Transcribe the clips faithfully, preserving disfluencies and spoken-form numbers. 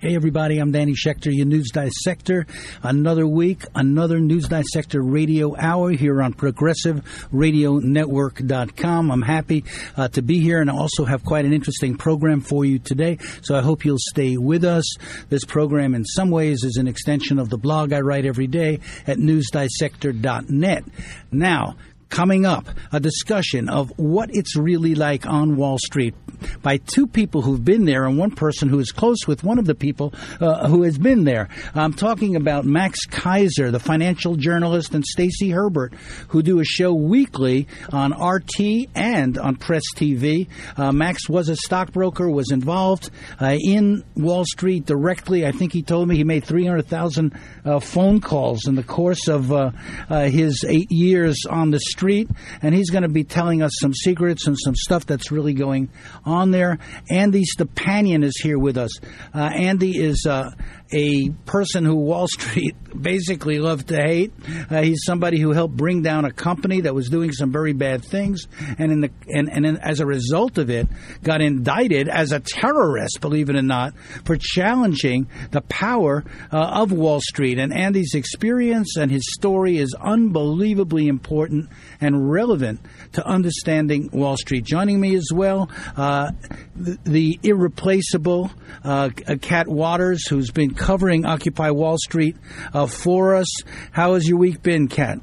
Hey, everybody, I'm Danny Schechter, your News Dissector. Another week, another News Dissector radio hour here on Progressive Radio Network dot com. I'm happy uh, to be here, and I also have quite an interesting program for you today, so I hope you'll stay with us. This program, in some ways, is an extension of the blog I write every day at News Dissector dot net. Now, coming up, a discussion of what it's really like on Wall Street by two people who've been there and one person who is close with one of the people uh, who has been there. I'm talking about Max Keiser, the financial journalist, and Stacy Herbert, who do a show weekly on R T and on Press T V. Uh, Max was a stockbroker, was involved uh, in Wall Street directly. I think he told me he made three hundred thousand uh, phone calls in the course of uh, uh, his eight years on the street, and he's going to be telling us some secrets and some stuff that's really going on there. Andy Stepanian is here with us. Uh, Andy is uh, a person who Wall Street basically loved to hate. Uh, he's somebody who helped bring down a company that was doing some very bad things, and in the and, and in, as a result of it, got indicted as a terrorist, believe it or not, for challenging the power uh, of Wall Street. And Andy's experience and his story is unbelievably important and relevant to understanding Wall Street. Joining me as well, uh, the, the irreplaceable uh, Kat Waters, who's been covering Occupy Wall Street uh, for us. How has your week been, Kat?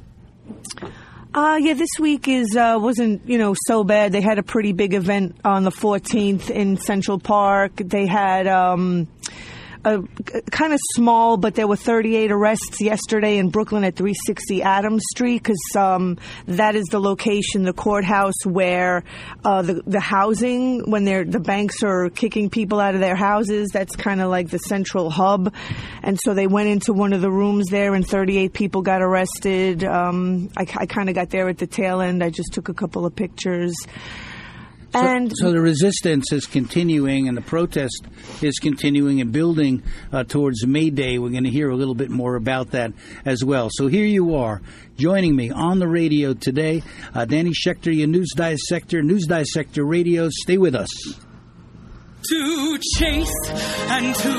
Uh, yeah, this week is uh, wasn't, you know, so bad. They had a pretty big event on the fourteenth in Central Park. They had um, a kind of small, but there were thirty-eight arrests yesterday in Brooklyn at three sixty Adams Street, because um, that is the location, the courthouse, where uh, the the housing, when they're the banks are kicking people out of their houses, that's kind of like the central hub. And so they went into one of the rooms there, and thirty-eight people got arrested. Um, I, I kind of got there at the tail end. I just took a couple of pictures. So, and so the resistance is continuing, and the protest is continuing and building uh, towards May Day. We're going to hear a little bit more about that as well. So here you are, joining me on the radio today, uh, Danny Schechter, your News Dissector, News Dissector Radio. Stay with us. To chase and to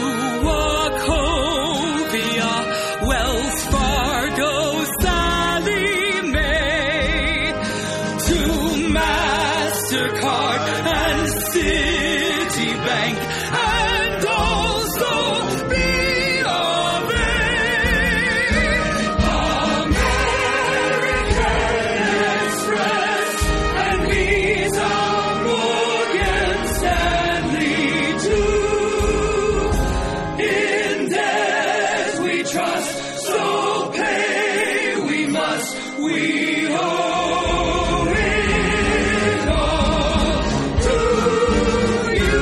Wachovia, Wells Fargo, Sallie Mae, to MasterCard and Citibank, and also B of A. American Express and Visa, Morgan Stanley too. In debt we trust, so pay we must. We owe it all to you.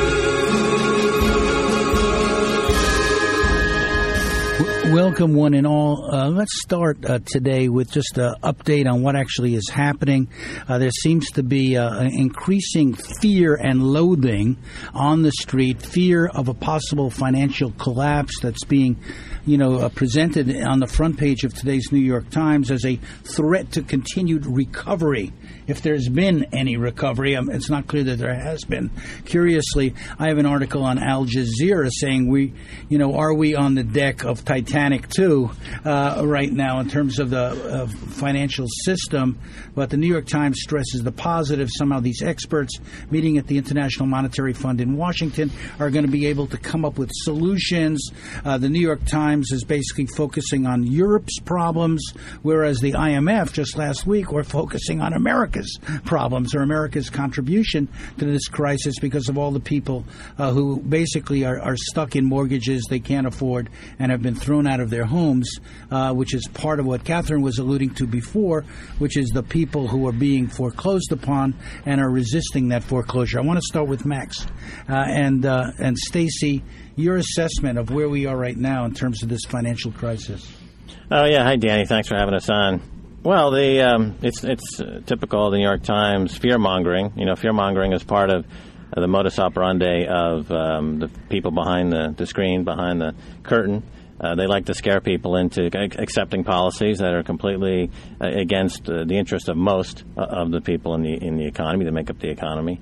Welcome, one and all. Uh, let's start uh, today with just an update on what actually is happening. Uh, there seems to be uh, an increasing fear and loathing on the street, fear of a possible financial collapse that's being, you know, uh, presented on the front page of today's New York Times as a threat to continued recovery. If there's been any recovery, um, it's not clear that there has been. Curiously, I have an article on Al Jazeera saying we, you know, are we on the deck of Titanic two uh, right now in terms of the uh, financial system? But the New York Times stresses the positive. Somehow these experts meeting at the International Monetary Fund in Washington are going to be able to come up with solutions. Uh, the New York Times is basically focusing on Europe's problems, whereas the I M F just last week were focusing on America's problems, or America's contribution to this crisis, because of all the people uh, who basically are, are stuck in mortgages they can't afford and have been thrown out of their homes, uh, which is part of what Catherine was alluding to before, which is the people who are being foreclosed upon and are resisting that foreclosure. I want to start with Max uh, and uh, and Stacy, your assessment of where we are right now in terms of this financial crisis. Oh, yeah. Hi, Danny. Thanks for having us on. Well, the um, it's it's uh, typical of the New York Times fear-mongering. You know, fear-mongering is part of uh, the modus operandi of um, the people behind the, the screen, behind the curtain. Uh, they like to scare people into accepting policies that are completely uh, against uh, the interest of most uh, of the people in the in the economy that make up the economy.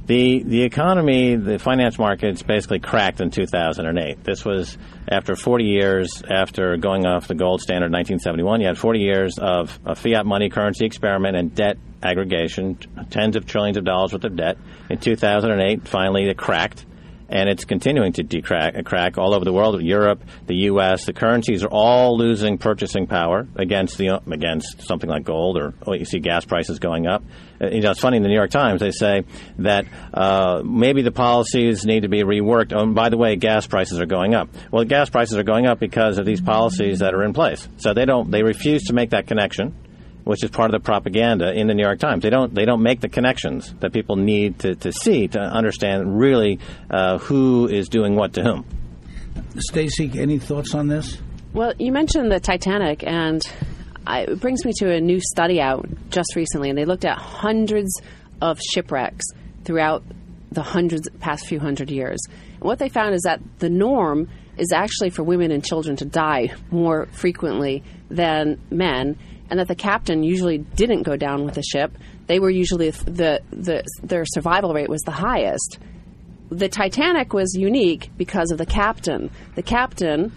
The the economy, the finance markets basically cracked in two thousand eight. This was after forty years after going off the gold standard in nineteen seventy-one. You had forty years of a fiat money currency experiment and debt aggregation, tens of trillions of dollars worth of debt. In two thousand eight, finally it cracked, and it's continuing to decrack, crack all over the world. Europe, the U S, the currencies are all losing purchasing power against the against something like gold, or, or you see gas prices going up. Uh, you know, it's funny, in the New York Times, they say that uh, maybe the policies need to be reworked. Oh, and by the way, gas prices are going up. Well, gas prices are going up because of these policies that are in place. So they don't, they refuse to make that connection, which is part of the propaganda in the New York Times. They don't they don't make the connections that people need to, to see to understand really uh, who is doing what to whom. Stacey, any thoughts on this? Well, you mentioned the Titanic, and I, it brings me to a new study out just recently, and they looked at hundreds of shipwrecks throughout the hundreds past few hundred years. And what they found is that the norm is actually for women and children to die more frequently than men, and that the captain usually didn't go down with the ship. They were usually the, the their survival rate was the highest. The Titanic was unique because of the captain. The captain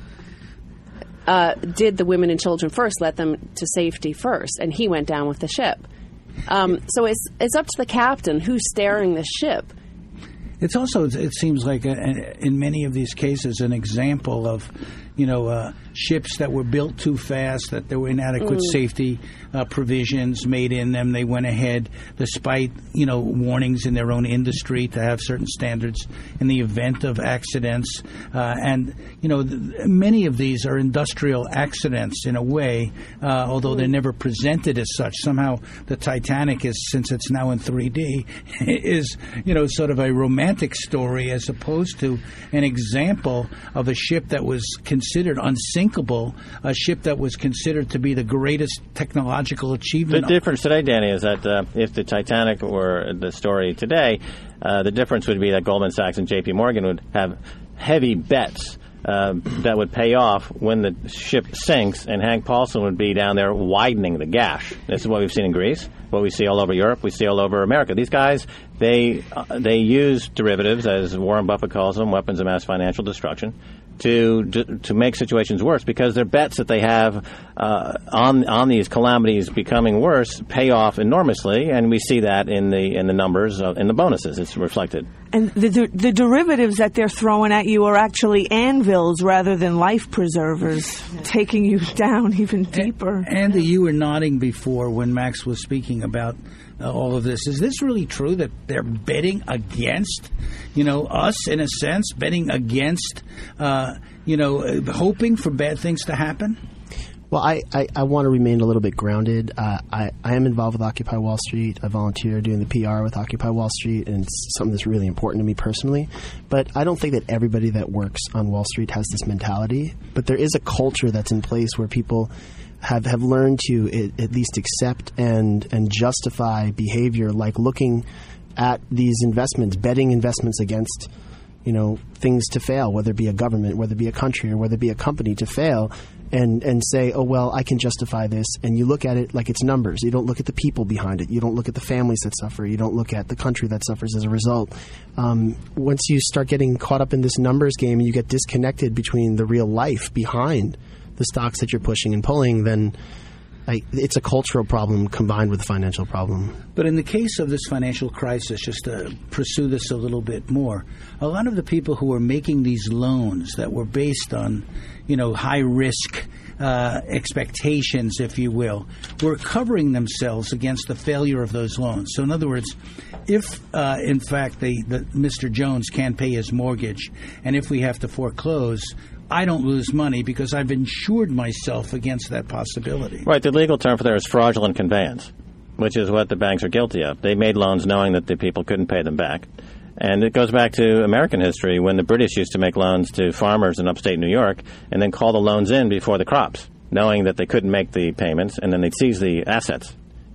uh, did the women and children first, let them to safety first, and he went down with the ship. Um, so it's it's up to the captain who's steering the ship. It's also, it seems like, a, a, in many of these cases, an example of, you know, uh, ships that were built too fast, that there were inadequate mm. safety uh, provisions made in them. They went ahead, despite, you know, warnings in their own industry to have certain standards in the event of accidents. Uh, and, you know, th- many of these are industrial accidents in a way, uh, although they're never presented as such. Somehow the Titanic is, since it's now in three D, is, you know, sort of a romantic story as opposed to an example of a ship that was considered unsinkable, a ship that was considered to be the greatest technological achievement. The difference today, Danny, is that uh, if the Titanic were the story today, uh, the difference would be that Goldman Sachs and J P Morgan would have heavy bets uh, that would pay off when the ship sinks, and Hank Paulson would be down there widening the gash. This is what we've seen in Greece, what we see all over Europe, we see all over America. These guys, they uh, they use derivatives, as Warren Buffett calls them, weapons of mass financial destruction, to to make situations worse, because their bets that they have uh, on on these calamities becoming worse pay off enormously, and we see that in the in the numbers uh, in the bonuses. It's reflected. And the the, the derivatives that they're throwing at you are actually anvils rather than life preservers, taking you down even deeper. Andy, you were nodding before when Max was speaking about Uh, all of this. Is this really true that they're betting against, you know, us in a sense, betting against, uh, you know, uh, hoping for bad things to happen? Well, I, I, I want to remain a little bit grounded. Uh, I, I am involved with Occupy Wall Street. I volunteer doing the P R with Occupy Wall Street, and it's something that's really important to me personally. But I don't think that everybody that works on Wall Street has this mentality. But there is a culture that's in place where people have, have learned to it, at least accept and, and justify behavior like looking at these investments, betting investments against, you know, things to fail, whether it be a government, whether it be a country, or whether it be a company to fail, and, and say, oh, well, I can justify this. And you look at it like it's numbers. You don't look at the people behind it. You don't look at the families that suffer. You don't look at the country that suffers as a result. Um, once you start getting caught up in this numbers game and you get disconnected between the real life behind the stocks that you're pushing and pulling, then I, it's a cultural problem combined with a financial problem. But in the case of this financial crisis, just to pursue this a little bit more, a lot of the people who were making these loans that were based on, you know, high risk uh, expectations, if you will, were covering themselves against the failure of those loans. So in other words, if uh, in fact they, the, Mister Jones can't pay his mortgage, and if we have to foreclose, I don't lose money because I've insured myself against that possibility. Right. The legal term for there is fraudulent conveyance, which is what the banks are guilty of. They made loans knowing that the people couldn't pay them back. And it goes back to American history when the British used to make loans to farmers in upstate New York and then call the loans in before the crops, knowing that they couldn't make the payments, and then they'd seize the assets.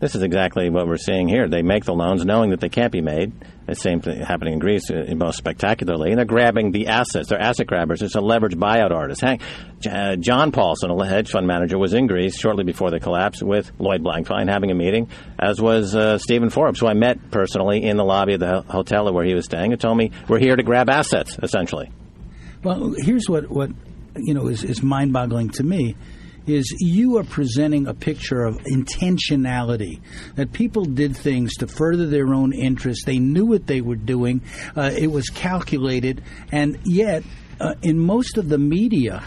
This is exactly what we're seeing here. They make the loans knowing that they can't be made. The same thing happening in Greece uh, most spectacularly. And they're grabbing the assets. They're asset grabbers. It's a leveraged buyout artist. Hank, uh, John Paulson, a hedge fund manager, was in Greece shortly before the collapse with Lloyd Blankfein having a meeting, as was uh, Stephen Forbes, who I met personally in the lobby of the ho- hotel where he was staying, and told me we're here to grab assets, essentially. Well, here's what, what you know is, is mind-boggling to me. Is you are presenting a picture of intentionality, that people did things to further their own interests. They knew what they were doing. Uh, it was calculated. And yet, uh, in most of the media,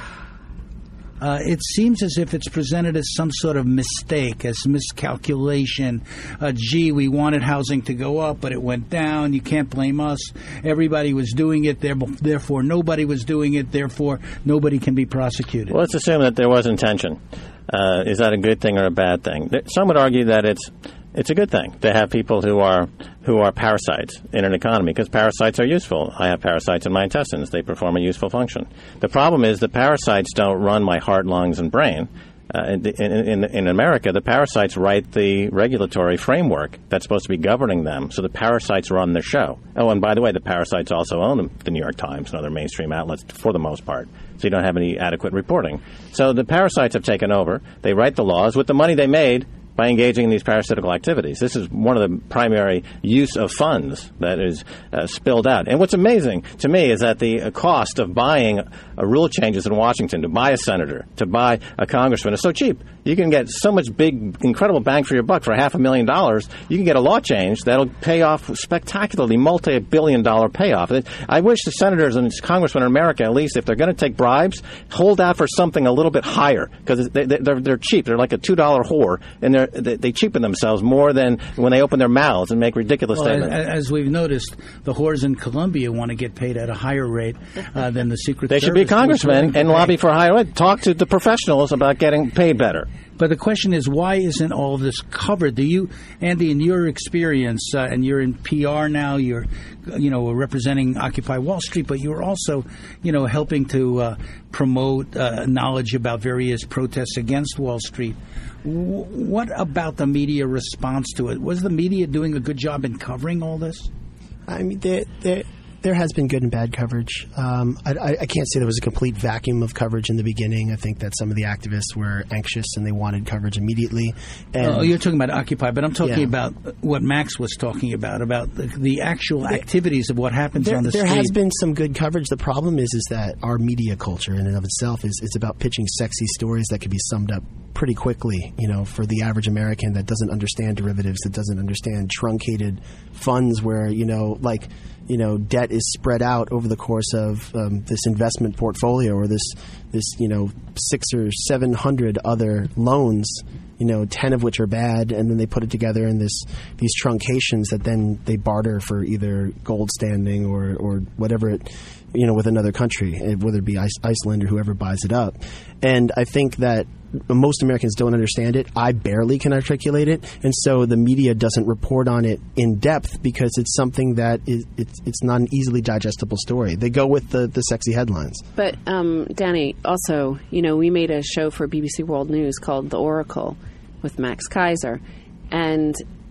uh, it seems as if it's presented as some sort of mistake, as miscalculation. Uh, gee, we wanted housing to go up, but it went down. You can't blame us. Everybody was doing it, therefore nobody was doing it, therefore nobody can be prosecuted. Well, let's assume that there was intention. Uh, is that a good thing or a bad thing? Some would argue that it's it's a good thing to have people who are who are parasites in an economy, because parasites are useful. I have parasites in my intestines. They perform a useful function. The problem is the parasites don't run my heart, lungs, and brain. Uh, in, in, in America, the parasites write the regulatory framework that's supposed to be governing them, so the parasites run the show. Oh, and by the way, the parasites also own the New York Times and other mainstream outlets for the most part, so you don't have any adequate reporting. So the parasites have taken over. They write the laws with the money they made by engaging in these parasitical activities. This is one of the primary use of funds that is uh, spilled out. And what's amazing to me is that the uh, cost of buying uh, rule changes in Washington, to buy a senator, to buy a congressman, is so cheap. You can get so much big, incredible bang for your buck for half a million dollars. You can get a law change that'll pay off spectacularly, multi-billion dollar payoff. I wish the senators and congressmen in America, at least, if they're going to take bribes, hold out for something a little bit higher, because they, they're, they're cheap. They're like a two dollar whore, and they're They, they cheapen themselves more than when they open their mouths and make ridiculous well, statements. As, as we've noticed, the whores in Colombia want to get paid at a higher rate uh, than the Secret they Service. They should be congressmen and lobby for higher rate. Talk to the professionals about getting paid better. But the question is, why isn't all of this covered? Do you, Andy, in your experience, uh, and you're in P R now, you're, you know, representing Occupy Wall Street, but you're also, you know, helping to uh, promote uh, knowledge about various protests against Wall Street. W- what about the media response to it? Was the media doing a good job in covering all this? I mean, there, there, there has been good and bad coverage. Um, I, I, I can't say there was a complete vacuum of coverage in the beginning. I think that some of the activists were anxious and they wanted coverage immediately. And oh, you're talking about Occupy, but I'm talking yeah. about what Max was talking about, about the, the actual there, activities of what happens there, on the there street. There has been some good coverage. The problem is, is that our media culture in and of itself is, is about pitching sexy stories that can be summed up pretty quickly, you know, for the average American that doesn't understand derivatives, that doesn't understand truncated funds where, you know, like, you know, debt is spread out over the course of um, this investment portfolio or this, this, you know, six or seven hundred other loans, you know, ten of which are bad, and then they put it together in this these truncations that then they barter for either gold standing or, or whatever it, you know, with another country, whether it be Iceland or whoever buys it up. And I think that most Americans don't understand it. I barely can articulate it, and so the media doesn't report on it in depth because it's something that is it's it's not an easily digestible story. They go with the, the sexy headlines. But um, Danny, also, you know, we made a show for B B C World News called The Oracle with Max Kaiser, and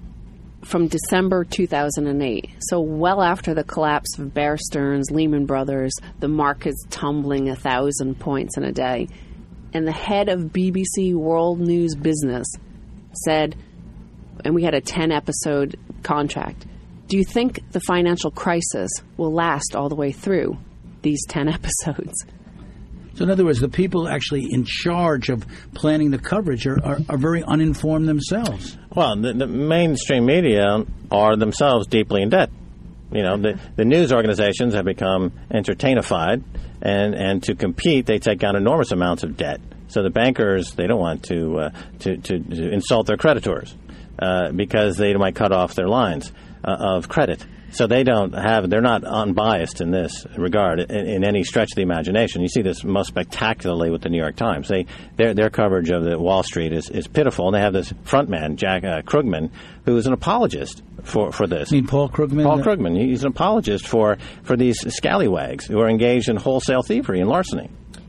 from December two thousand eight, so well after the collapse of Bear Stearns, Lehman Brothers, the market's tumbling a thousand points in a day. And the head of B B C World News Business said, and we had a ten-episode contract, do you think the financial crisis will last all the way through these ten episodes? So in other words, the people actually in charge of planning the coverage are, are, are very uninformed themselves. Well, the, the mainstream media are themselves deeply in debt. You know, the, the news organizations have become entertainified, and, and to compete, they take on enormous amounts of debt. So the bankers, they don't want to uh, to, to, to insult their creditors uh, because they might cut off their lines uh, of credit. So they don't have, they're not unbiased in this regard in, in any stretch of the imagination. You see this most spectacularly with the New York Times. They, their, their coverage of the Wall Street is, is pitiful, and they have this front man, Jack uh, Krugman, who is an apologist for, for this. You mean Paul Krugman? Paul Krugman. He's an apologist for, for these scallywags who are engaged in wholesale thievery and larceny.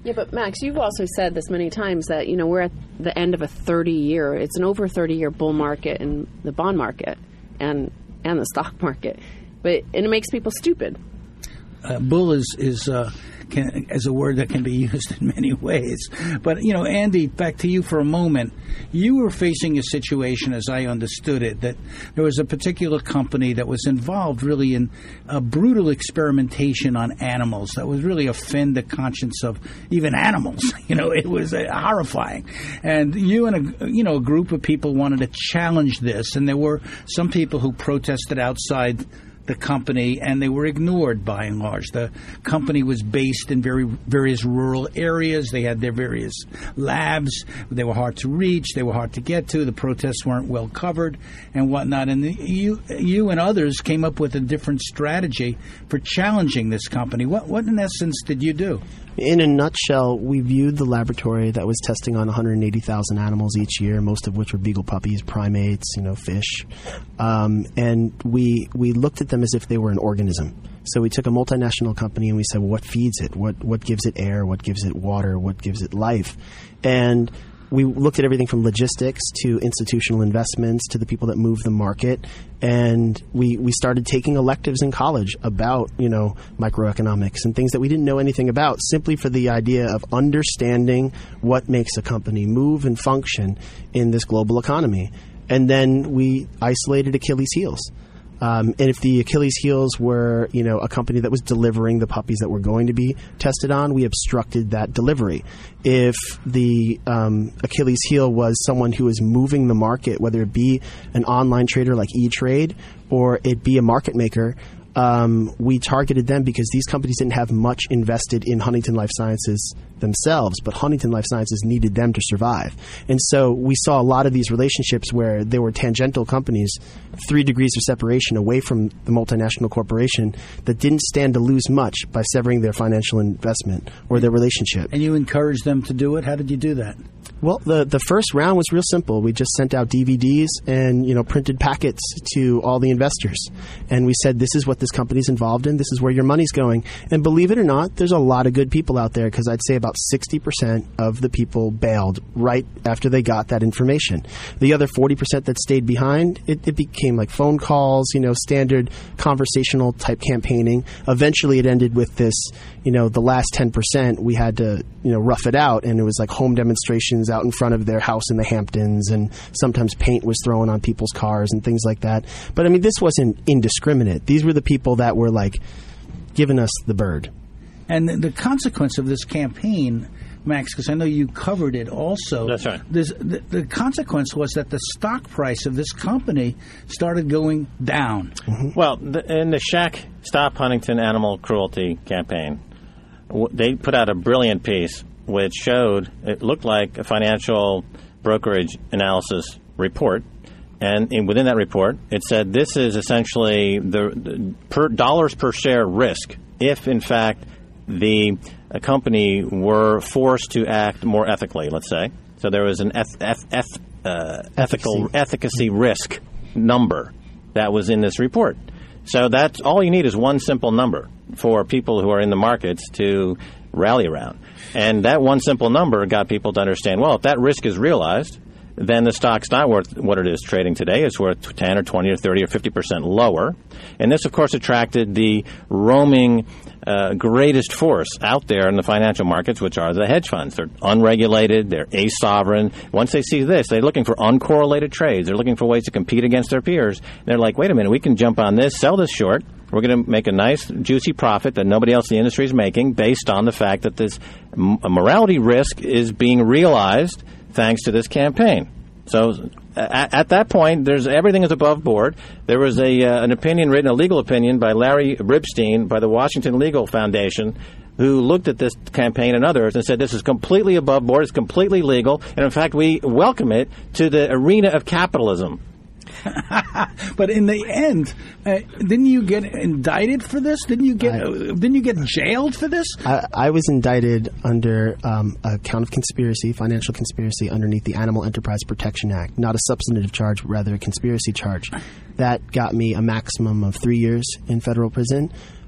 Yeah, but Max, you've also said this many times that, you know, we're at the end of a thirty-year, it's an over thirty-year bull market in the bond market and and the stock market. But and it makes people stupid. Uh, bull is is uh, can, is a word that can be used in many ways. But, you know, Andy, back to you for a moment. You were facing a situation, as I understood it, that there was a particular company that was involved really in a brutal experimentation on animals that was really offend the conscience of even animals. You know, it was uh, horrifying. And you and a, you know, a group of people wanted to challenge this, and there were some people who protested outside the company, and they were ignored by and large. The company was based in very various rural areas. They had their various labs. They were hard to reach. They were hard to get to. The protests weren't well covered and whatnot. And the, you, you and others came up with a different strategy for challenging this company. What, what in essence did you do? In a nutshell, we viewed the laboratory that was testing on one hundred eighty thousand animals each year, most of which were beagle puppies, primates, you know, fish, um, and we we looked at them as if they were an organism. So we took a multinational company and we said, well, what feeds it? What what gives it air? What gives it water? What gives it life? And we looked at everything from logistics to institutional investments to the people that move the market, and we we started taking electives in college about, you know, microeconomics and things that we didn't know anything about, simply for the idea of understanding what makes a company move and function in this global economy. And then we isolated Achilles' heels. Um, and if the Achilles' heels were, you know, a company that was delivering the puppies that were going to be tested on, we obstructed that delivery. If the um, Achilles' heel was someone who was moving the market, whether it be an online trader like E-Trade or it be a market maker, um, we targeted them because these companies didn't have much invested in Huntington Life Sciences themselves, but Huntington Life Sciences needed them to survive. And so we saw a lot of these relationships where there were tangential companies, three degrees of separation away from the multinational corporation, that didn't stand to lose much by severing their financial investment or their relationship. And you encouraged them to do it? How did you do that? Well, the the first round was real simple. We just sent out D V Ds and, you know, printed packets to all the investors. And we said, this is what this company's involved in. This is where your money's going. And believe it or not, there's a lot of good people out there, because I'd say about sixty percent of the people bailed right after they got that information. The other forty percent that stayed behind, it, it became like phone calls, you know, standard conversational type campaigning. Eventually it ended with this, you know, the last ten percent, we had to, you know, rough it out, and it was like home demonstrations out in front of their house in the Hamptons, and sometimes paint was thrown on people's cars and things like that. But I mean, this wasn't indiscriminate. These were the people that were like giving us the bird. And the, the consequence of this campaign, Max, because I know you covered it also. That's right. This, the, the consequence was that the stock price of this company started going down. Mm-hmm. Well, the, in the Shack Stop Huntington Animal Cruelty campaign, w- they put out a brilliant piece which showed, it looked like a financial brokerage analysis report. And in, within that report, it said this is essentially the, the per dollars per share risk if, in fact, the a company were forced to act more ethically, let's say. So there was an eth- eth- eth- uh, ethical efficacy risk number that was in this report. So that's all you need is one simple number for people who are in the markets to rally around. And that one simple number got people to understand, well, if that risk is realized, then the stock's not worth what it is trading today. It's worth ten or twenty or thirty or fifty percent lower. And this, of course, attracted the roaming uh, greatest force out there in the financial markets, which are the hedge funds. They're unregulated. They're asovereign. Once they see this, they're looking for uncorrelated trades. They're looking for ways to compete against their peers. They're like, wait a minute, we can jump on this, sell this short. We're going to make a nice, juicy profit that nobody else in the industry is making based on the fact that this m- morality risk is being realized thanks to this campaign. So at, at that point, there's everything is above board. There was a uh, an opinion written, a legal opinion by Larry Ribstein by the Washington Legal Foundation, who looked at this campaign and others and said this is completely above board, it's completely legal, and in fact we welcome it to the arena of capitalism. But in the end, uh, didn't you get indicted for this? Didn't you get? I, uh, didn't you get jailed for this? I, I was indicted under um, a count of conspiracy, financial conspiracy, underneath the Animal Enterprise Protection Act. Not a substantive charge, rather a conspiracy charge. That got me a maximum of three years in federal prison.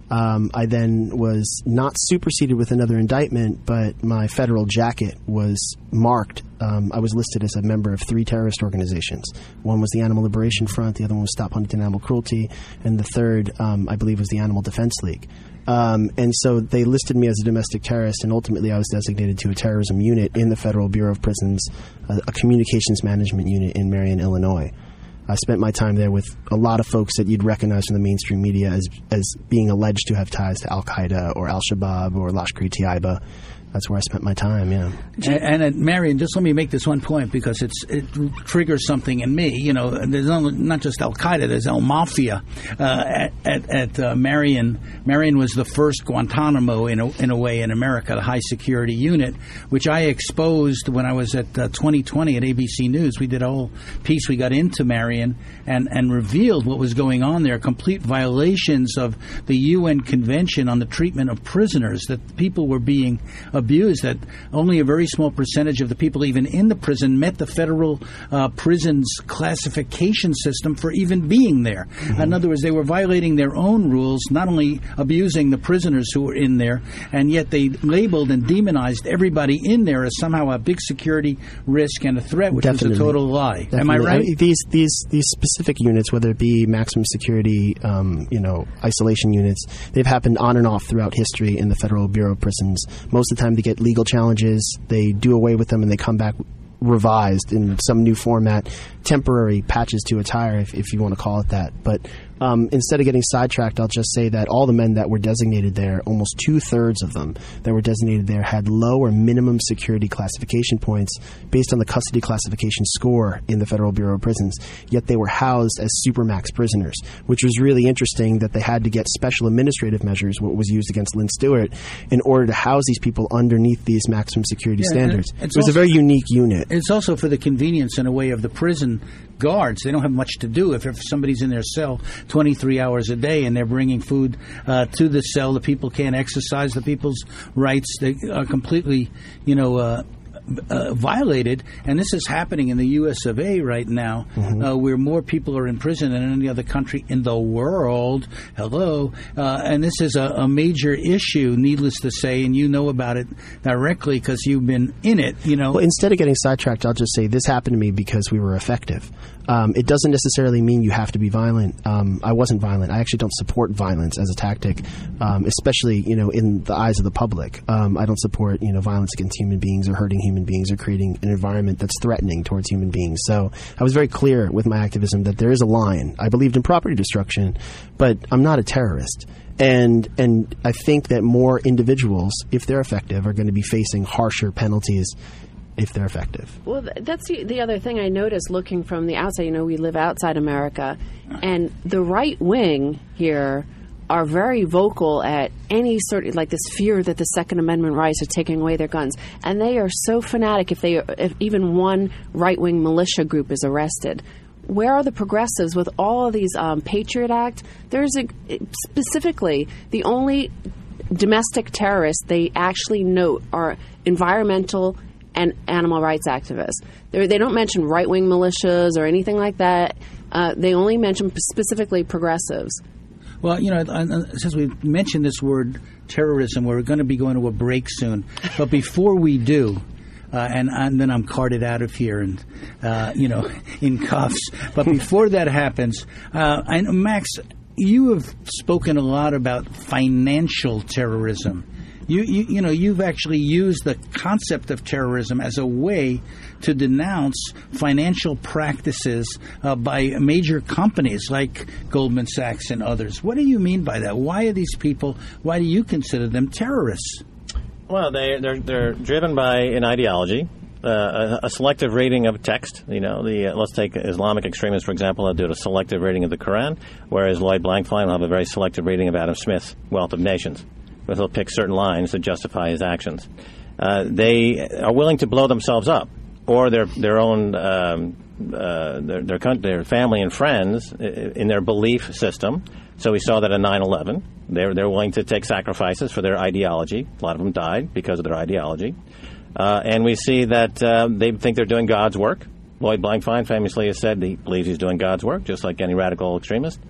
Um, I then was not superseded with another indictment, but my federal jacket was marked. Um, I was listed as a member of three terrorist organizations. One was the Animal Liberation Front, the other one was Stop Huntington Animal Cruelty, and the third, um, I believe, was the Animal Defense League. Um, and so they listed me as a domestic terrorist, and ultimately I was designated to a terrorism unit in the Federal Bureau of Prisons, a, a communications management unit in Marion, Illinois. I spent my time there with a lot of folks that you'd recognize from the mainstream media as as being alleged to have ties to Al-Qaeda or Al-Shabaab or Lashkar-e-Taiba. That's where I spent my time, yeah. And, and at Marion, just let me make this one point because it's it triggers something in me. You know, there's not just Al-Qaeda, there's Al-Mafia. Uh, at at, at uh, Marion, Marion was the first Guantanamo in a, in a way in America, the high security unit, which I exposed when I was at uh, twenty twenty at A B C News. We did a whole piece. We got into Marion and, and revealed what was going on there, complete violations of the U N Convention on the Treatment of Prisoners, that people were being abused, that only a very small percentage of the people even in the prison met the federal uh, prison's classification system for even being there. Mm-hmm. In other words, they were violating their own rules, not only abusing the prisoners who were in there, and yet they labeled and demonized everybody in there as somehow a big security risk and a threat, which Definitely. was a total lie. Definitely. Am I right? I mean, these these these specific units, whether it be maximum security, um, you know, isolation units, they've happened on and off throughout history in the Federal Bureau of Prisons. Most of the time, they get legal challenges, they do away with them, and they come back revised in some new format, temporary patches to a tire, if, if you want to call it that. But um, instead of getting sidetracked, I'll just say that all the men that were designated there, almost two-thirds of them that were designated there, had low or minimum security classification points based on the custody classification score in the Federal Bureau of Prisons, yet they were housed as supermax prisoners, which was really interesting that they had to get special administrative measures, what was used against Lynn Stewart, in order to house these people underneath these maximum security Yeah, standards. it It was a very unique unit. It's also for the convenience, in a way, of the prison guards. They don't have much to do if, if somebody's in their cell twenty-three hours a day and they're bringing food uh, to the cell. The people can't exercise the people's rights. They are completely, you know, uh, Uh, violated, and this is happening in the U S of A right now, mm-hmm. uh, where more people are in prison than any other country in the world. Hello, uh, and this is a, a major issue, needless to say, and you know about it directly because you've been in it. You know, well, instead of getting sidetracked, I'll just say this happened to me because we were effective. Um, it doesn't necessarily mean you have to be violent. Um, I wasn't violent. I actually don't support violence as a tactic, um, especially, you know, in the eyes of the public. Um, I don't support, you know, violence against human beings or hurting human beings or creating an environment that's threatening towards human beings. So I was very clear with my activism that there is a line. I believed in property destruction, but I'm not a terrorist. And and I think that more individuals, if they're effective, are going to be facing harsher penalties if they're effective. Well, that's the, the other thing I noticed looking from the outside. You know, we live outside America, and the right wing here are very vocal at any sort of, like, this fear that the Second Amendment rights are taking away their guns. And they are so fanatic if they, if even one right-wing militia group is arrested. Where are the progressives with all of these um, Patriot Act? There's a, specifically the only domestic terrorists they actually note are environmental and animal rights activists. They're, they don't mention right-wing militias or anything like that. Uh, they only mention specifically progressives. Well, you know, since we mentioned this word terrorism, we're going to be going to a break soon. But before we do, uh, and, and then I'm carted out of here and, uh, you know, in cuffs. But before that happens, uh, I know, Max, you have spoken a lot about financial terrorism. You, you you know, you've actually used the concept of terrorism as a way to denounce financial practices uh, by major companies like Goldman Sachs and others. What do you mean by that? Why are these people, why do you consider them terrorists? Well, they, they're, they're driven by an ideology, uh, a, a selective reading of text. You know, the uh, let's take Islamic extremists, for example, that do a selective reading of the Quran, whereas Lloyd Blankfein will have a very selective reading of Adam Smith's Wealth of Nations. But he'll pick certain lines to justify his actions. Uh, they are willing to blow themselves up, or their their own um, uh, their, their their family and friends in their belief system. So we saw that in nine eleven. They're they're willing to take sacrifices for their ideology. A lot of them died because of their ideology, uh, and we see that uh, they think they're doing God's work. Lloyd Blankfein famously has said he believes he's doing God's work, just like any radical extremist.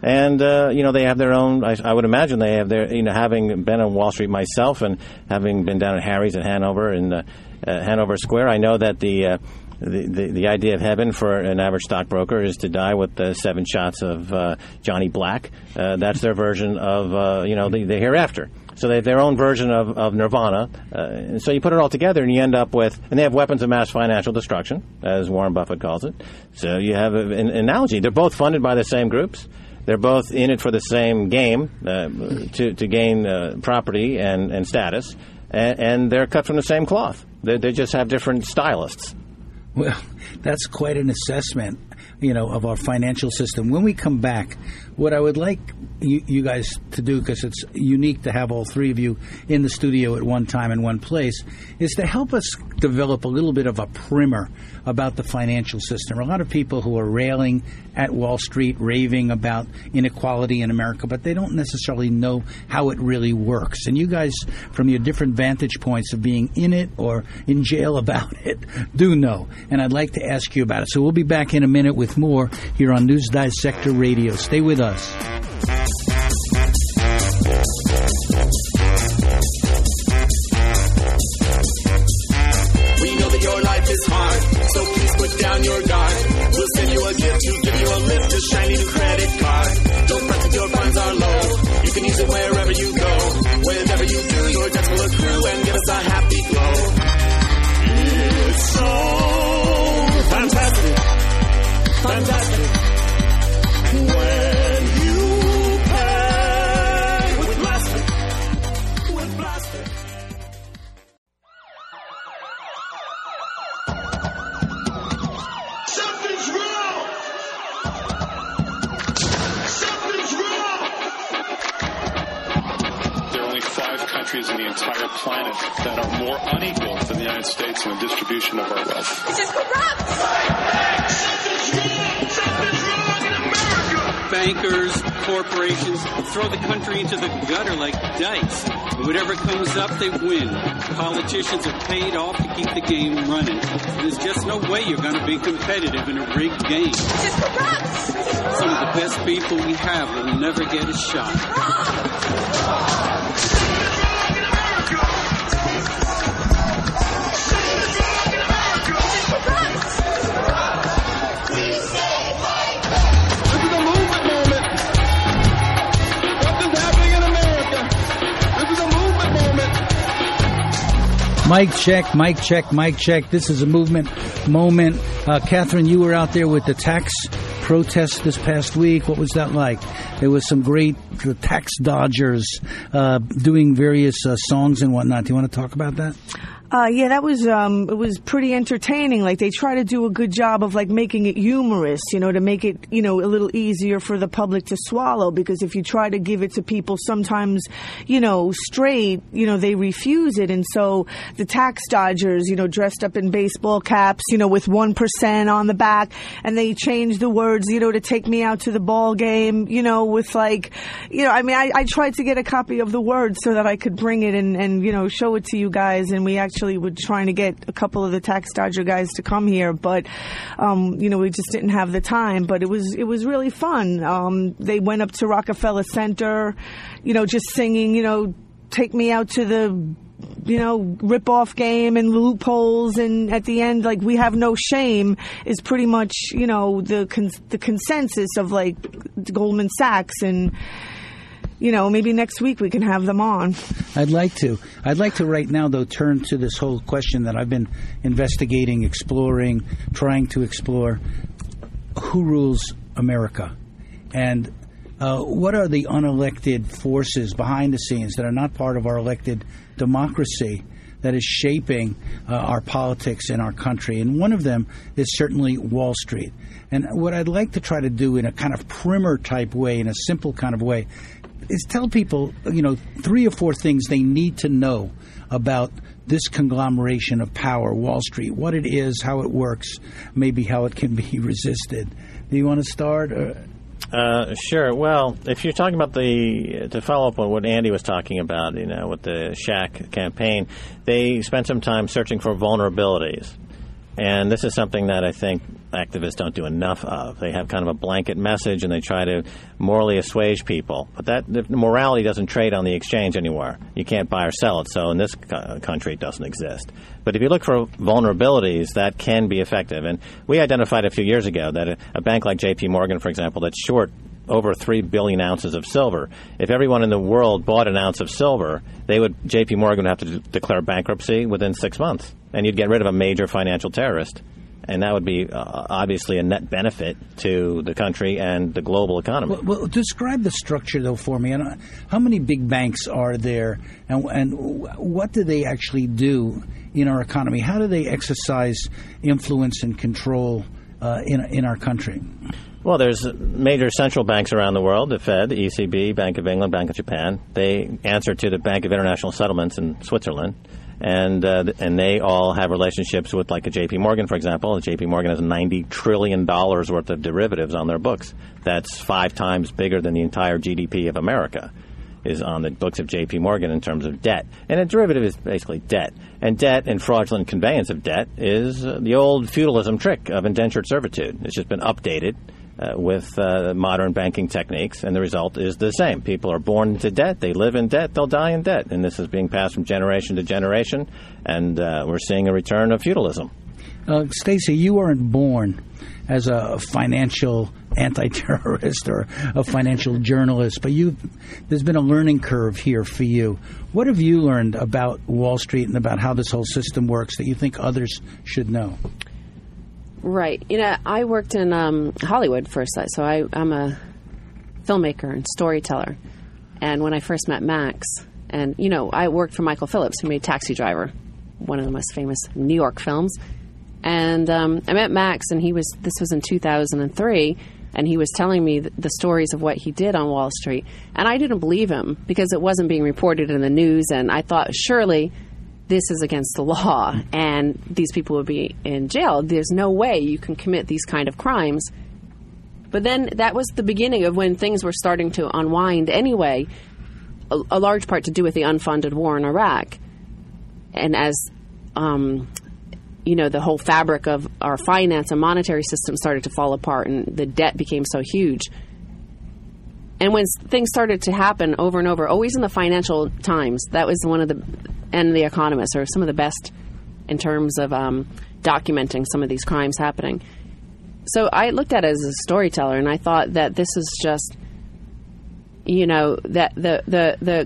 And, uh, you know, they have their own, I, I would imagine they have their, you know, having been on Wall Street myself and having been down at Harry's at Hanover in uh, uh, Hanover Square, I know that the, uh, the, the the idea of heaven for an average stockbroker is to die with uh, seven shots of uh, Johnny Black. Uh, that's their version of, uh, you know, the, the hereafter. So they have their own version of, of nirvana. Uh, and so you put it all together and you end up with, and they have weapons of mass financial destruction, as Warren Buffett calls it. So you have a, an analogy. They're both funded by the same groups. They're both in it for the same game, uh, to, to gain uh, property and, and status. And, and they're cut from the same cloth. They, they just have different stylists. Well, that's quite an assessment, you know, of our financial system. When we come back, what I would like you, you guys to do, because it's unique to have all three of you in the studio at one time in one place, is to help us develop a little bit of a primer about the financial system. A lot of people who are railing at Wall Street, raving about inequality in America, but they don't necessarily know how it really works. And you guys, from your different vantage points of being in it or in jail about it, do know. And I'd like to ask you about it. So we'll be back in a minute with more here on News Dissector Radio. Stay with us. We know that your life is hard, so please put down your guard. We'll send you a gift to give you a lift, a shiny new credit card. Don't fret if your funds are low. You can use it wherever you go. Whenever you do, your debts will accrue and give us a happy glow. It's so fantastic, fantastic. When you pay with Blaster, with Blaster. Something's wrong! Something's wrong! There are only five countries in the entire planet that are more unequal than the United States in the distribution of our wealth. This is corrupt! Something's wrong! Something's wrong in America! Bankers, corporations throw the country into the gutter like dice. Whatever comes up, they win. Politicians are paid off to keep the game running. There's just no way you're going to be competitive in a rigged game. This is corrupt! Some of the best people we have will never get a shot. Mic check, mic check, mic check. This is a movement moment. Uh, Catherine, you were out there with the tax protest this past week. What was that like? There was some great uh, tax dodgers uh, doing various uh, songs and whatnot. Do you want to talk about that? Uh, yeah, that was, um, it was pretty entertaining. Like, they try to do a good job of, like, making it humorous, you know, to make it, you know, a little easier for the public to swallow. Because if you try to give it to people sometimes, you know, straight, you know, they refuse it. And so the tax dodgers, you know, dressed up in baseball caps, you know, with one percent on the back, and they changed the words, you know, to take me out to the ball game, you know, with, like, you know, I mean, I, I tried to get a copy of the words so that I could bring it and, and, you know, show it to you guys. And we actually were trying to get a couple of the tax dodger guys to come here, but um, you know, we just didn't have the time. But it was it was really fun. Um, they went up to Rockefeller Center, you know, just singing, you know, take me out to the, you know, rip-off game and loopholes, and at the end, like, we have no shame is pretty much, you know, the con- the consensus of, like, Goldman Sachs. And you know, maybe next week we can have them on. I'd like to. I'd like to right now, though, turn to this whole question that I've been investigating, exploring, trying to explore. Who rules America? And uh, what are the unelected forces behind the scenes that are not part of our elected democracy that is shaping uh, our politics in our country? And one of them is certainly Wall Street. And what I'd like to try to do in a kind of primer type way, in a simple kind of way, is tell people, you know, three or four things they need to know about this conglomeration of power, Wall Street, what it is, how it works, maybe how it can be resisted. Do you want to start? Or? Uh, sure. Well, if you're talking about the, to follow up on what Andy was talking about, you know, with the Shack campaign, they spent some time searching for vulnerabilities. And this is something that I think activists don't do enough of. They have kind of a blanket message, and they try to morally assuage people. But that the morality doesn't trade on the exchange anywhere. You can't buy or sell it. So in this co- country, it doesn't exist. But if you look for vulnerabilities, that can be effective. And we identified a few years ago that a, a bank like J P Morgan, for example, that's short over three billion ounces of silver. If everyone in the world bought an ounce of silver, they would J P Morgan would have to d- declare bankruptcy within six months. And you'd get rid of a major financial terrorist. And that would be uh, obviously a net benefit to the country and the global economy. Well, well, describe the structure, though, for me. And how many big banks are there, and, and what do they actually do in our economy? How do they exercise influence and control uh, in in our country? Well, there's major central banks around the world, the Fed, the E C B, Bank of England, Bank of Japan. They answer to the Bank of International Settlements in Switzerland. And uh, and they all have relationships with, like, a J P Morgan, for example. J P Morgan has ninety trillion dollars worth of derivatives on their books. That's five times bigger than the entire G D P of America is on the books of J P Morgan in terms of debt. And a derivative is basically debt. And debt and fraudulent conveyance of debt is uh, the old feudalism trick of indentured servitude. It's just been updated uh, with uh, modern banking techniques, and the result is the same. People are born into debt, they live in debt, they'll die in debt. And this is being passed from generation to generation, and uh, we're seeing a return of feudalism. Uh, Stacey, you weren't born as a financial anti-terrorist or a financial journalist, but you there's been a learning curve here for you. What have you learned about Wall Street and about how this whole system works that you think others should know? Right. You know, I worked in um, Hollywood first, so I, I'm a filmmaker and storyteller. And when I first met Max, and, you know, I worked for Michael Phillips, who made Taxi Driver, one of the most famous New York films. And um, I met Max, and he was, this was in two thousand three, and he was telling me th- the stories of what he did on Wall Street. And I didn't believe him because it wasn't being reported in the news, and I thought, surely this is against the law, and these people would be in jail. There's no way you can commit these kind of crimes. But then that was the beginning of when things were starting to unwind anyway, a, a large part to do with the unfunded war in Iraq. And as, um, you know, the whole fabric of our finance and monetary system started to fall apart and the debt became so huge. And when things started to happen over and over, always in the Financial Times, that was one of the, and The Economist, are some of the best in terms of um, documenting some of these crimes happening. So I looked at it as a storyteller, and I thought that this is just, you know, that the the the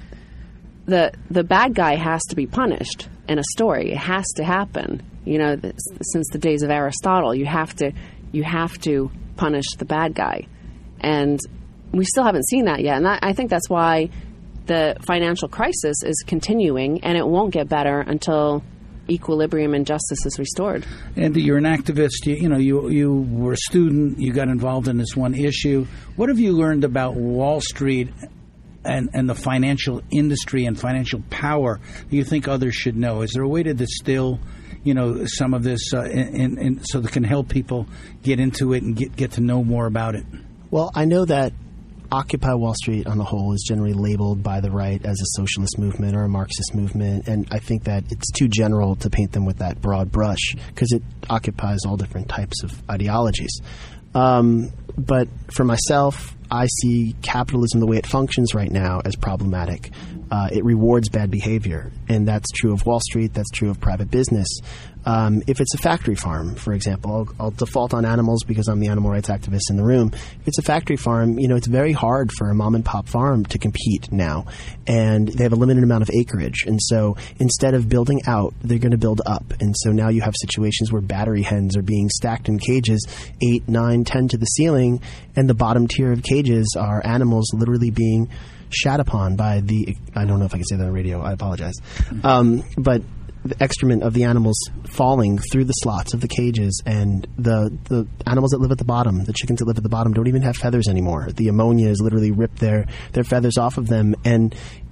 the the bad guy has to be punished in a story. It has to happen. You know, this, since the days of Aristotle, you have to you have to punish the bad guy, and we still haven't seen that yet. And I, I think that's why the financial crisis is continuing, and it won't get better until equilibrium and justice is restored. Andy, you're an activist. You, you know, you you were a student. You got involved in this one issue. What have you learned about Wall Street and, and the financial industry and financial power that you think others should know? Is there a way to distill, you know, some of this uh, in, in, so that can help people get into it and get, get to know more about it? Well, I know that Occupy Wall Street on the whole is generally labeled by the right as a socialist movement or a Marxist movement, and I think that it's too general to paint them with that broad brush because it occupies all different types of ideologies. Um, but for myself, I see capitalism the way it functions right now as problematic. Uh, it rewards bad behavior, and that's true of Wall Street, that's true of private business. Um, if it's a factory farm, for example, I'll, I'll default on animals because I'm the animal rights activist in the room. If it's a factory farm, you know, it's very hard for a mom and pop farm to compete now, and they have a limited amount of acreage. And so instead of building out, they're going to build up. And so now you have situations where battery hens are being stacked in cages, eight, nine, ten to the ceiling, and the bottom tier of cages are animals literally being shat upon by the, I don't know if I can say that on radio, I apologize, um, but the excrement of the animals falling through the slots of the cages, and the, the animals that live at the bottom, the chickens that live at the bottom, don't even have feathers anymore. The ammonia has literally ripped their, their feathers off of them, and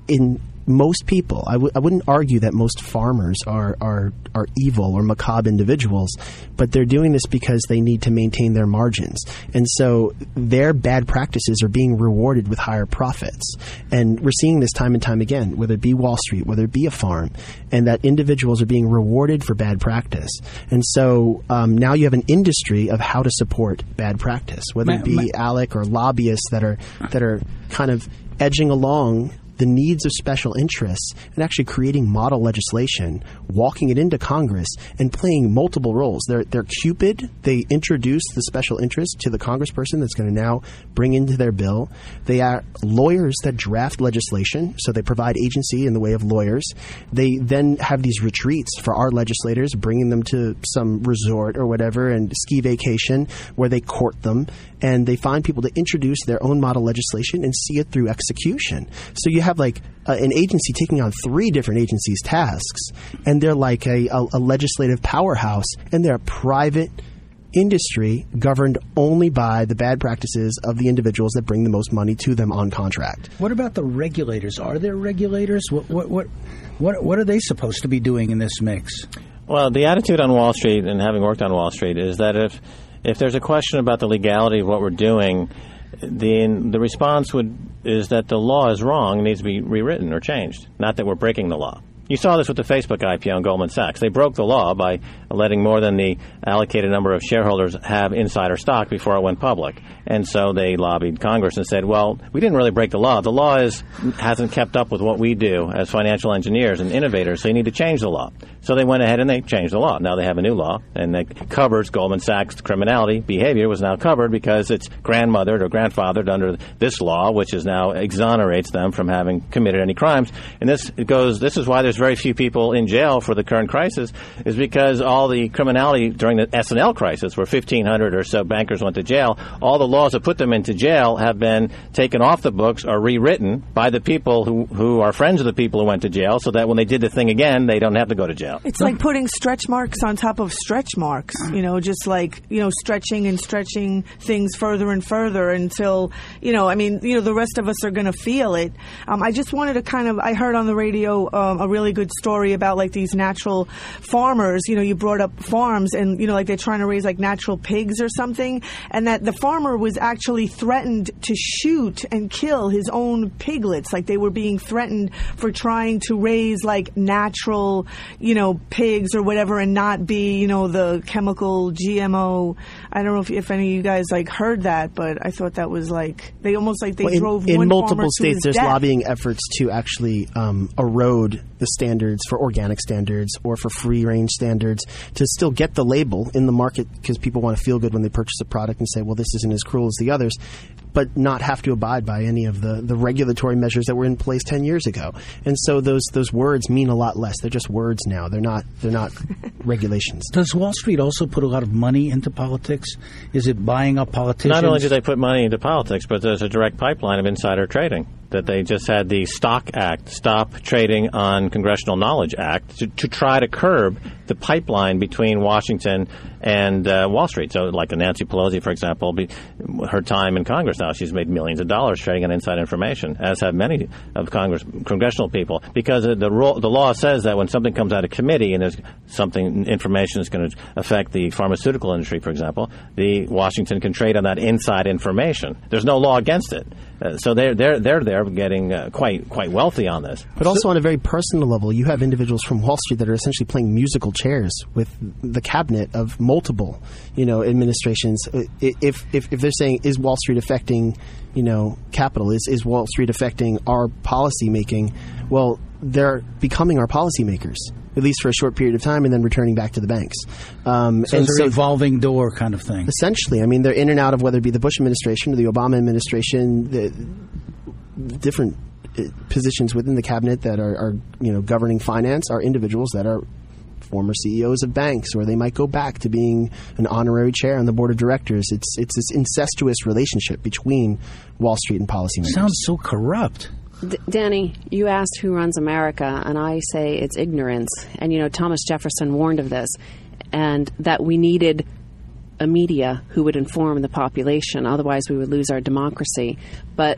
in most people, I, w- I wouldn't argue that most farmers are, are are evil or macabre individuals, but they're doing this because they need to maintain their margins. And so their bad practices are being rewarded with higher profits. And we're seeing this time and time again, whether it be Wall Street, whether it be a farm, and that individuals are being rewarded for bad practice. And so um, now you have an industry of how to support bad practice, whether it be my, A L E C or lobbyists that are that are kind of edging along the needs of special interests and actually creating model legislation, walking it into Congress, and playing multiple roles. They're, they're Cupid. They introduce the special interest to the congressperson that's going to now bring into their bill. They are lawyers that draft legislation, so they provide agency in the way of lawyers. They then have these retreats for our legislators, bringing them to some resort or whatever and ski vacation where they court them, and they find people to introduce their own model legislation and see it through execution. So you have like uh, an agency taking on three different agencies' tasks, and they're like a, a, a legislative powerhouse, and they're a private industry governed only by the bad practices of the individuals that bring the most money to them on contract. What about the regulators? Are there regulators? What what what what, what are they supposed to be doing in this mix? Well, the attitude on Wall Street, and having worked on Wall Street, is that if if there's a question about the legality of what we're doing, the the response would is that the law is wrong and needs to be rewritten or changed, not that we're breaking the law. You saw this with the Facebook I P O on Goldman Sachs. They broke the law by letting more than the allocated number of shareholders have insider stock before it went public. And so they lobbied Congress and said, well, we didn't really break the law. The law is hasn't kept up with what we do as financial engineers and innovators, so you need to change the law. So they went ahead and they changed the law. Now they have a new law, and it covers Goldman Sachs' criminality. Behavior was now covered because it's grandmothered or grandfathered under this law, which is now exonerates them from having committed any crimes. And this it goes. This is why there's very few people in jail for the current crisis, is because all the criminality during the S and L crisis, where fifteen hundred or so bankers went to jail, all the laws that put them into jail have been taken off the books or rewritten by the people who, who are friends of the people who went to jail, so that when they did the thing again, they don't have to go to jail. It's like putting stretch marks on top of stretch marks, you know, just like, you know, stretching and stretching things further and further until, you know, I mean, you know, the rest of us are going to feel it. Um, I just wanted to kind of, I heard on the radio um, a really good story about like these natural farmers. You know, you brought up farms, and, you know, like they're trying to raise like natural pigs or something, and that the farmer was actually threatened to shoot and kill his own piglets. Like they were being threatened for trying to raise like natural, you know, pigs or whatever, and not be, you know, the chemical G M O. I don't know if, if any of you guys like heard that, but I thought that was like they almost like they well, in, drove in one multiple farmer states. to his There's death. lobbying efforts to actually um, erode the standards for organic standards or for free range standards to still get the label in the market, because people want to feel good when they purchase a product and say, well, this isn't as cruel as the others, but not have to abide by any of the, the regulatory measures that were in place ten years ago. And so those those words mean a lot less. They're just words now. They're not they're not regulations. Does Wall Street also put a lot of money into politics? Is it buying up politicians? Not only do they put money into politics, but there's a direct pipeline of insider trading. That they just had the Stock Act, Stop Trading on Congressional Knowledge Act, to, to try to curb the pipeline between Washington and uh, Wall Street. So like Nancy Pelosi, for example, be, her time in Congress now, she's made millions of dollars trading on inside information, as have many of Congress, congressional people, because the, the, the law says that when something comes out of committee and there's something, information is going to affect the pharmaceutical industry, for example, the Washington can trade on that inside information. There's no law against it. Uh, so they're they're they're there getting uh, quite quite wealthy on this. But also on a very personal level, you have individuals from Wall Street that are essentially playing musical chairs with the cabinet of multiple, you know, administrations. If if if they're saying, is Wall Street affecting, you know, capital? Is is Wall Street affecting our policy making? Well, they're becoming our policymakers, at least for a short period of time, and then returning back to the banks. Um, so and it's so, a revolving door kind of thing. Essentially, I mean, they're in and out of whether it be the Bush administration or the Obama administration, the, the different uh, positions within the cabinet that are, are, you know, governing finance are individuals that are former C E Os of banks, or they might go back to being an honorary chair on the board of directors. It's it's this incestuous relationship between Wall Street and policymakers. Sounds so corrupt. D- Danny, you asked who runs America, and I say it's ignorance. And, you know, Thomas Jefferson warned of this, and that we needed a media who would inform the population. Otherwise, we would lose our democracy. But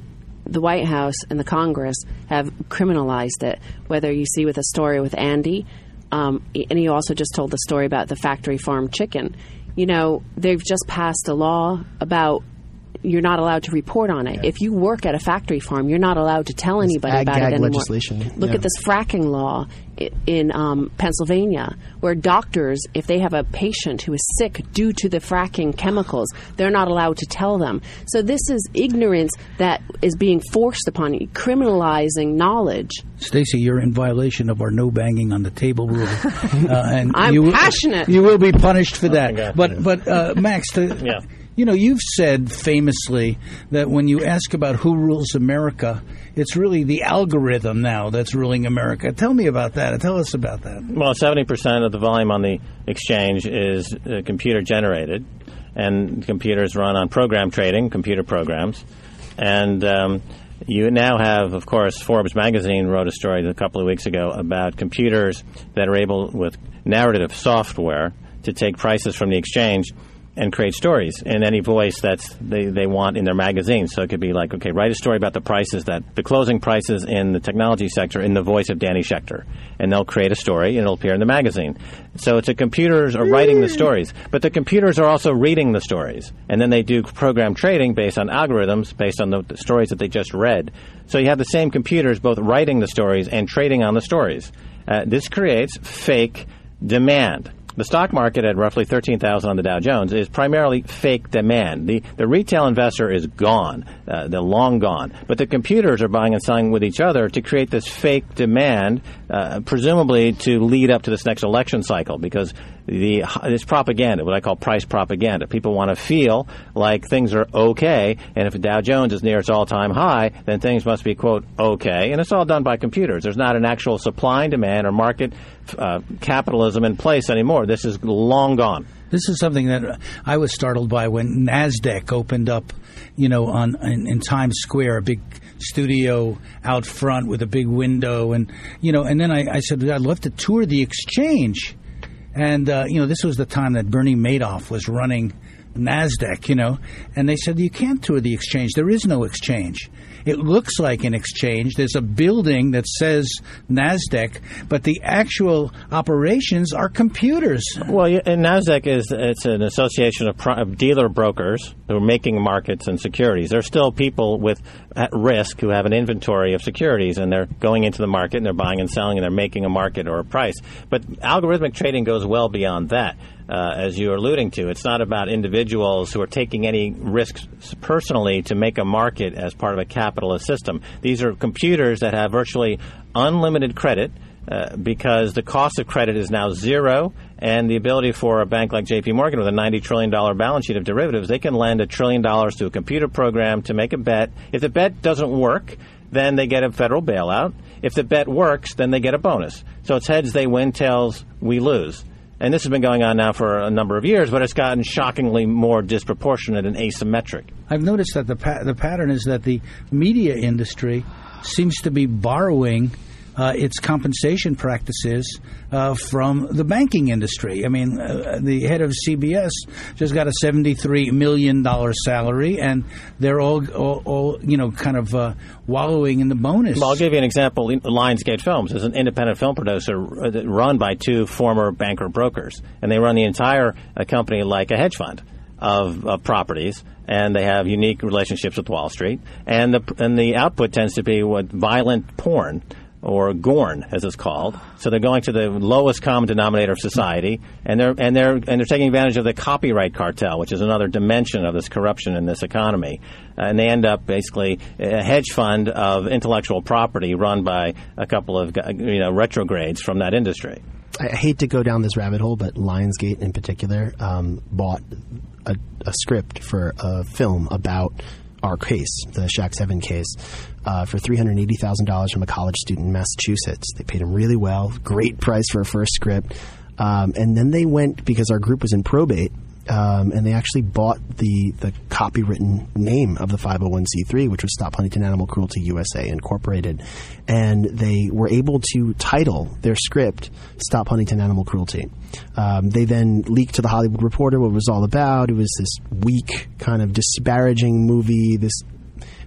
the White House and the Congress have criminalized it, whether you see with a story with Andy, um, and you also just told the story about the factory farm chicken. You know, they've just passed a law about you're not allowed to report on it. Yeah. If you work at a factory farm, you're not allowed to tell it's anybody ag, about ag it anymore. Legislation. Look yeah. at this fracking law in um, Pennsylvania, where doctors, if they have a patient who is sick due to the fracking chemicals, they're not allowed to tell them. So this is ignorance that is being forced upon you, criminalizing knowledge. Stacey, you're in violation of our no banging on the table rule. Uh, and I'm you, passionate. You will be punished for that. Oh, but, but uh, Max, to, yeah. you know, you've said famously that when you ask about who rules America, it's really the algorithm now that's ruling America. Tell me about that. Tell us about that. Well, seventy percent of the volume on the exchange is uh, computer generated, and computers run on program trading, computer programs. And um, you now have, of course, Forbes magazine wrote a story a couple of weeks ago about computers that are able, with narrative software, to take prices from the exchange and create stories in any voice that they, they want in their magazine. So it could be like, okay, write a story about the prices, that the closing prices in the technology sector in the voice of Danny Schechter. And they'll create a story and it'll appear in the magazine. So it's the computers are writing the stories, but the computers are also reading the stories. And then they do program trading based on algorithms, based on the, the stories that they just read. So you have the same computers both writing the stories and trading on the stories. Uh, this creates fake demand. The stock market at roughly thirteen thousand on the Dow Jones is primarily fake demand. The the retail investor is gone. Uh, they're long gone. But the computers are buying and selling with each other to create this fake demand, uh, presumably to lead up to this next election cycle, because the this propaganda, what I call price propaganda. People want to feel like things are okay, and if the Dow Jones is near its all-time high, then things must be, quote, okay. And it's all done by computers. There's not an actual supply and demand or market uh, capitalism in place anymore. This is long gone. This is something that I was startled by when NASDAQ opened up, you know, on in, in Times Square, a big studio out front with a big window. And, you know, and then I, I said, I'd love to tour the exchange. And, uh, you know, this was the time that Bernie Madoff was running NASDAQ, you know. And they said, you can't tour the exchange. There is no exchange. It looks like an exchange. There's a building that says NASDAQ, but the actual operations are computers. Well, and NASDAQ is it's an association of, pro- of dealer brokers who are making markets and securities. There are still people with at risk who have an inventory of securities, and they're going into the market, and they're buying and selling, and they're making a market or a price. But algorithmic trading goes well beyond that. Uh, as you're alluding to, it's not about individuals who are taking any risks personally to make a market as part of a capitalist system. These are computers that have virtually unlimited credit uh, because the cost of credit is now zero, and the ability for a bank like J P Morgan with a ninety trillion dollars balance sheet of derivatives, they can lend a trillion dollars to a computer program to make a bet. If the bet doesn't work, then they get a federal bailout. If the bet works, then they get a bonus. So it's heads they win, tails we lose. And this has been going on now for a number of years, but it's gotten shockingly more disproportionate and asymmetric. I've noticed that the pa- the pattern is that the media industry seems to be borrowing uh, its compensation practices uh, from the banking industry. I mean, uh, the head of C B S just got a seventy-three million dollars salary, and they're all, all, all you know, kind of uh, wallowing in the bonus. Well, I'll give you an example. Lionsgate Films is an independent film producer run by two former banker brokers, and they run the entire uh, company like a hedge fund of, of properties, and they have unique relationships with Wall Street, and the and the output tends to be what violent porn, or GORN, as it's called. So they're going to the lowest common denominator of society, and they're and they're and they're taking advantage of the copyright cartel, which is another dimension of this corruption in this economy. Uh, and they end up basically a hedge fund of intellectual property run by a couple of you know retrogrades from that industry. I hate to go down this rabbit hole, but Lionsgate in particular um, bought a, a script for a film about our case, the Shack seven case, uh, for three hundred eighty thousand dollars from a college student in Massachusetts. They paid him really well, great price for a first script. Um, and then they went, because our group was in probate, um, and they actually bought the, the copywritten name of the five oh one c three, which was Stop Huntington Animal Cruelty U S A Incorporated. And they were able to title their script Stop Huntington Animal Cruelty. Um, they then leaked to the Hollywood Reporter what it was all about. It was this weak, kind of disparaging movie, this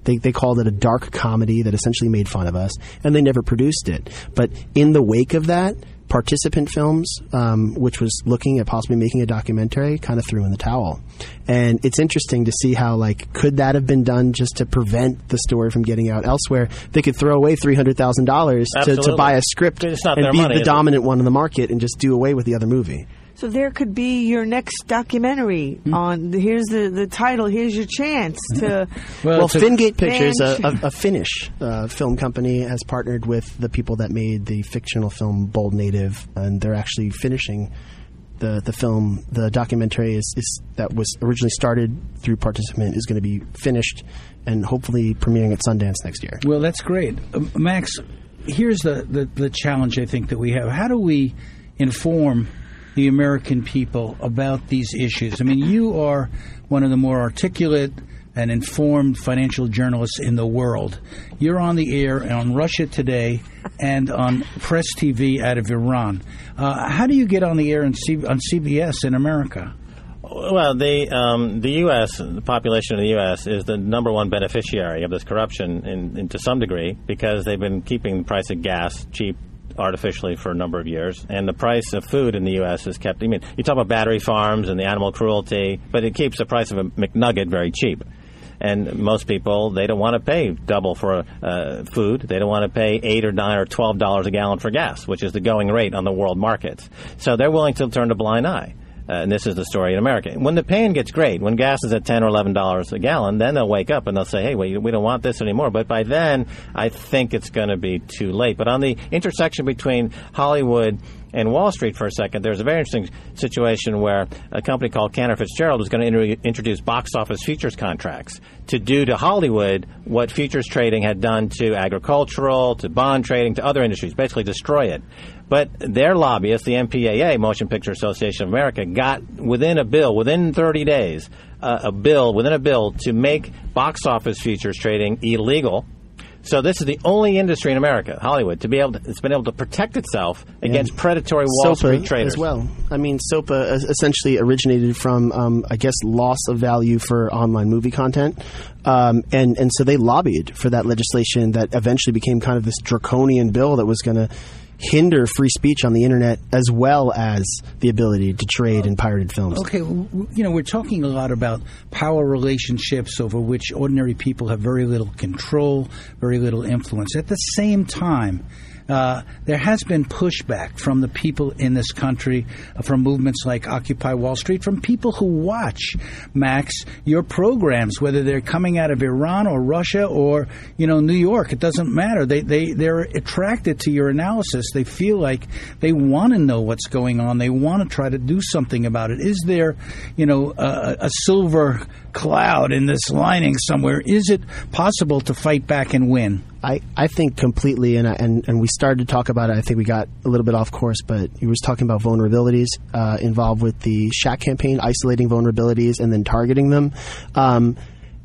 They they called it a dark comedy that essentially made fun of us, and they never produced it. But in the wake of that, Participant Films, um, which was looking at possibly making a documentary, kind of threw in the towel. And it's interesting to see how, like, could that have been done just to prevent the story from getting out elsewhere? They could throw away three hundred thousand dollars to, to buy a script It's not and their be money, the is it? dominant one in the market and just do away with the other movie. So there could be your next documentary on, here's the, the title, here's your chance to... Well, Well, to- Fingate Pictures, a, Man. a, a Finnish uh, film company, has partnered with the people that made the fictional film Bold Native, and they're actually finishing the the film. The documentary is, is that was originally started through Participant is going to be finished and hopefully premiering at Sundance next year. Well, that's great. Um, Max, here's the, the, the challenge I think that we have. How do we inform the American people about these issues? I mean, you are one of the more articulate and informed financial journalists in the world. You're on the air on Russia Today and on Press T V out of Iran. Uh, how do you get on the air on, C- on C B S in America? Well, the um, the U S, the population of the U S is the number one beneficiary of this corruption in, in to some degree, because they've been keeping the price of gas cheap artificially for a number of years, and the price of food in the U S is kept. I mean, you talk about battery farms and the animal cruelty, but it keeps the price of a McNugget very cheap. And most people, they don't want to pay double for uh, food. They don't want to pay eight or nine or twelve dollars a gallon for gas, which is the going rate on the world markets. So they're willing to turn a blind eye. Uh, and this is the story in America. When the pain gets great, when gas is at ten or eleven dollars a gallon, then they'll wake up and they'll say, hey, we, we don't want this anymore. But by then, I think it's going to be too late. But on the intersection between Hollywood and Wall Street for a second, there's a very interesting situation where a company called Cantor Fitzgerald is going to inter- introduce box office futures contracts to do to Hollywood what futures trading had done to agricultural, to bond trading, to other industries, basically destroy it. But their lobbyists, the M P A A, Motion Picture Association of America, got within a bill, within thirty days, uh, a bill, within a bill to make box office futures trading illegal. So this is the only industry in America, Hollywood, to be able to, it's been able to protect itself against predatory Wall SOPA Street traders as well. I mean, SOPA essentially originated from, um, I guess, loss of value for online movie content, um, and and so they lobbied for that legislation that eventually became kind of this draconian bill that was going to hinder free speech on the internet as well as the ability to trade in pirated films. Okay, w- w- you know, we're talking a lot about power relationships over which ordinary people have very little control, very little influence. At the same time, uh, there has been pushback from the people in this country, uh, from movements like Occupy Wall Street, from people who watch, Max, your programs, whether they're coming out of Iran or Russia or, you know, New York. It doesn't matter. They, they, they're attracted to your analysis. They feel like they want to know what's going on. They want to try to do something about it. Is there, you know, a, a silver cloud in this lining somewhere? Is it possible to fight back and win? I, I think completely, and, I, and and we started to talk about it. I think we got a little bit off course, but he was talking about vulnerabilities uh, involved with the Shack campaign, isolating vulnerabilities and then targeting them. Um,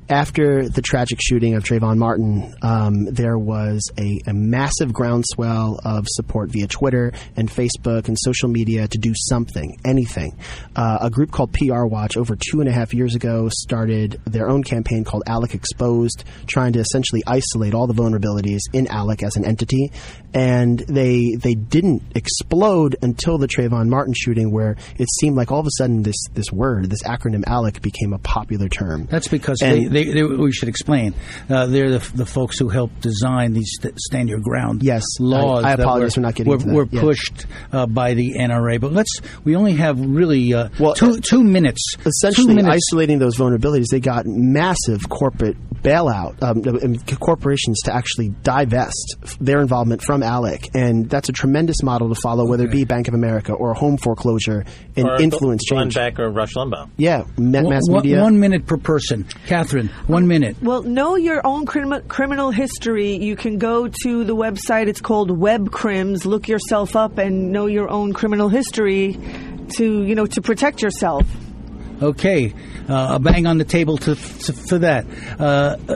After the tragic shooting of Trayvon Martin, um, there was a, a massive groundswell of support via Twitter and Facebook and social media to do something, anything. Uh, a group called P R Watch over two and a half years ago started their own campaign called ALEC Exposed, trying to essentially isolate all the vulnerabilities in ALEC as an entity. And they they didn't explode until the Trayvon Martin shooting, where it seemed like all of a sudden this, this word, this acronym ALEC, became a popular term. That's because And- they, they, they, we should explain. Uh, they're the, the folks who helped design these st- stand your ground Yes, laws. I- I that apologize were, for not getting were, into that. were Yeah. pushed uh, by the N R A. But let's. We only have really uh, Well, two two minutes. Essentially, two minutes. isolating those vulnerabilities, they got massive corporate bailout, um, and corporations to actually divest their involvement from ALEC, and that's a tremendous model to follow, whether it be Bank of America or a home foreclosure and or influence Glenn change. Beck or Rush Limbaugh. Yeah, ma- One- mass one- media. one minute per person. Catherine, one minute. Well, know your own crim- criminal history. You can go to the website. It's called WebCrims. Look yourself up and know your own criminal history to, you know, to protect yourself. Okay, uh, a bang on the table to, to for that. Uh,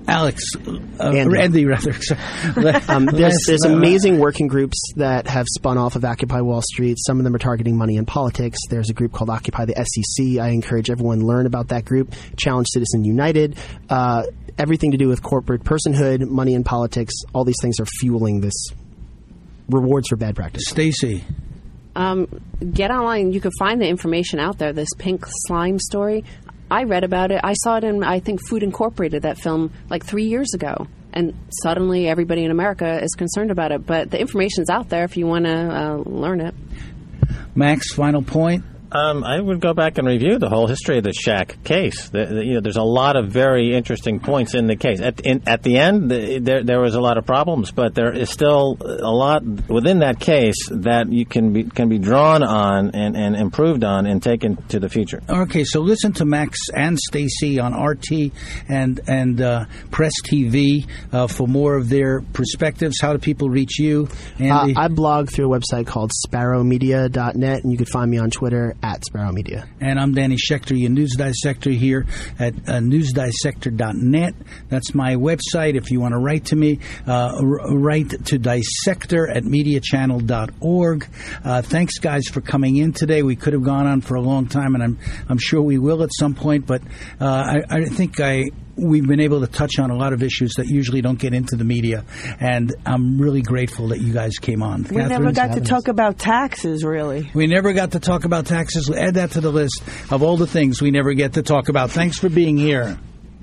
Alex, uh, Andy. Andy, rather. Um, there's Last- there's uh, amazing working groups that have spun off of Occupy Wall Street. Some of them are targeting money in politics. There's a group called Occupy the S E C. I encourage everyone to learn about that group. Challenge Citizen United. Uh, everything to do with corporate personhood, money in politics, all these things are fueling this rewards for bad practice. Stacy. Um, get online. You can find the information out there. This pink slime story. I read about it. I saw it in, I think, Food Incorporated, that film, like three years ago. And suddenly everybody in America is concerned about it. But the information's out there if you want to uh, learn it. Max, final point. Um, I would go back and review the whole history of the Shaq case. The, the, you know, there's a lot of very interesting points in the case. At, in, at the end, the, there there was a lot of problems, but there is still a lot within that case that you can be can be drawn on and, and improved on and taken to the future. Okay, so listen to Max and Stacy on R T and and uh, Press T V uh, for more of their perspectives. How do people reach you, Andy? Uh, I blog through a website called sparrow media dot net, and you can find me on Twitter at Sparrow Media. And I'm Danny Schechter, your news dissector here at uh, news dissector dot net. That's my website. If you want to write to me, uh, r- write to dissector at media channel dot org. Uh, thanks, guys, for coming in today. We could have gone on for a long time, and I'm I'm sure we will at some point, but uh, I, I think I... we've been able to touch on a lot of issues that usually don't get into the media, and I'm really grateful that you guys came on. We never got to talk about taxes, really. We never got to talk about taxes. We'll add that to the list of all the things we never get to talk about. Thanks for being here.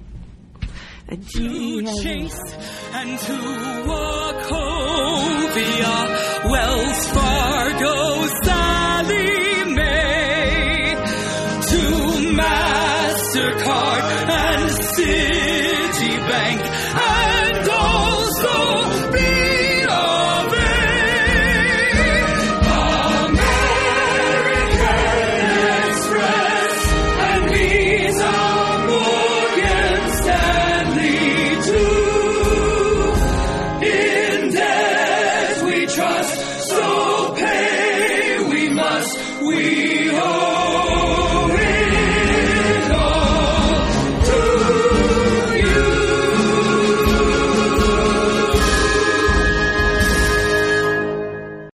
To chase and to walk home via Wells Fargo.